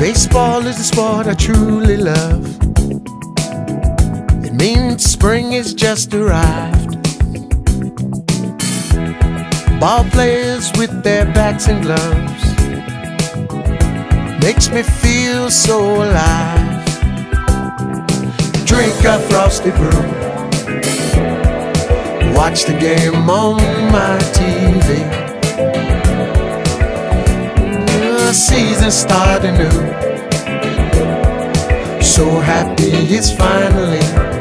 Baseball is the sport I truly love. It means spring has just arrived. Ball players with their bats and gloves makes me feel so alive. Drink a frosty brew, watch the game on my TV. The season starting new, so happy it's finally